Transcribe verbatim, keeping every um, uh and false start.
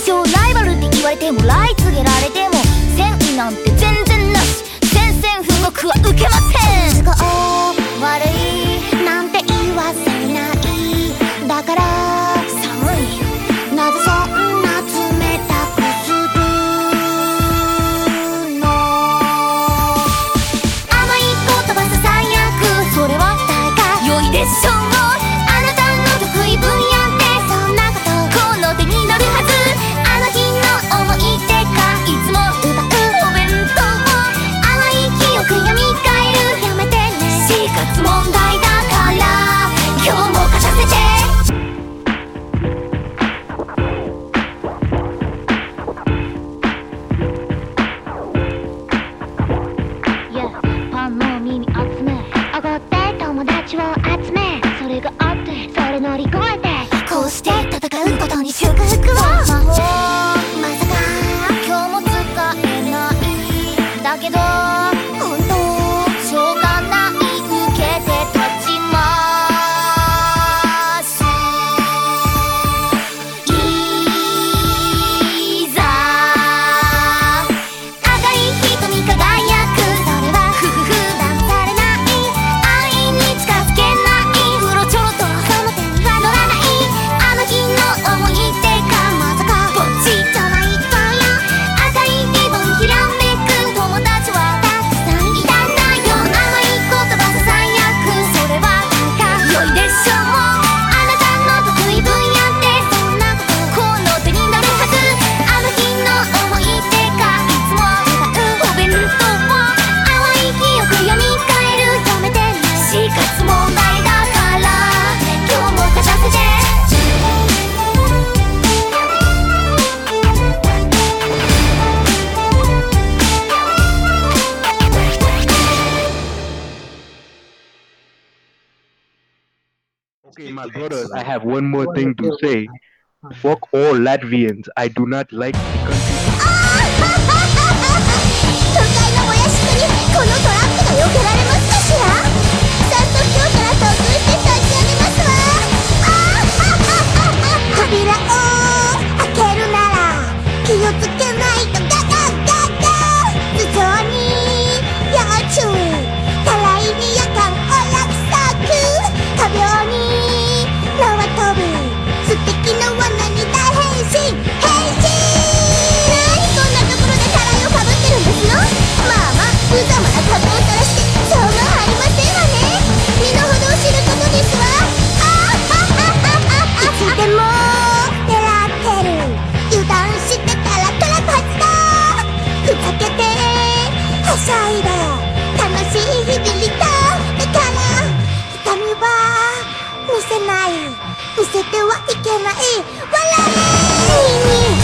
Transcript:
強ライバルって言われてもライ告げられても戦意なんて全然なし。宣戦布告は受けません。都合悪いなんて言わせない。だから寒いなぜそんな冷たくするの。甘い言葉ささやくそれは大概良いでしょう。あなたの得意分野ってそんなことこの手に乗るはず。あの日の思い出がいつも奪うお弁当を淡い記憶よみがえる。やめてね死活問題だから今日も勝たせて。パンの耳集めおごって友達を集めそれがあってそれ乗り越えてこうして戦うことに祝福を。魔法まさか今日も使えないだけど本当しょうがない受けて立ちますいざ。赤い瞳輝くそれはふふふ騙されない愛に近づけないうろちょろとその手には乗らない。あの日の思い出がまさかこっちじゃないわよ。赤いリボンひらめく友達はたくさんいたんだよ。甘い言葉ささやくそれはなんか良いでしょう。あなたの得意分野ってそんなことこの手に乗るはず。あの日の思い出がいつも奪うお弁当を淡い記憶よみがえる。やめてね死活問題だから今日も勝たせて。 Okay, my brothers, I have one more thing to say. Fuck all Latvians. I do not like the country. 都会のお屋敷にこのトラックが避けられますかしら。早速今日から操縦して差し上げますわ。扉を開けるなら気をつけないとガガガガ。頭上に要注意たらいに夜間お約束。多病に縄跳び素敵な罠に大変身変身。何こんなところでたらいをかぶってるんですの。まあまあ無様な格好をさらしてしょうがありませんわね。身の程を知ることですわ。あいつでも狙ってる油断してたらトラップ発動。ふざけてはしゃいで楽しい日々にとだから痛みは見せない見せてはいけない笑いに